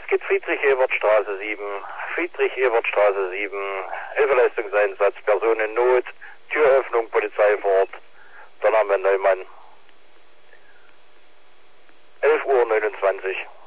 geht Friedrich-Ebert-Straße 7. Friedrich-Ebert-Straße 7. Hilfeleistungseinsatz, Person in Not, Türöffnung, Polizei vor Ort. Der Name Neumann. 11:29 Uhr.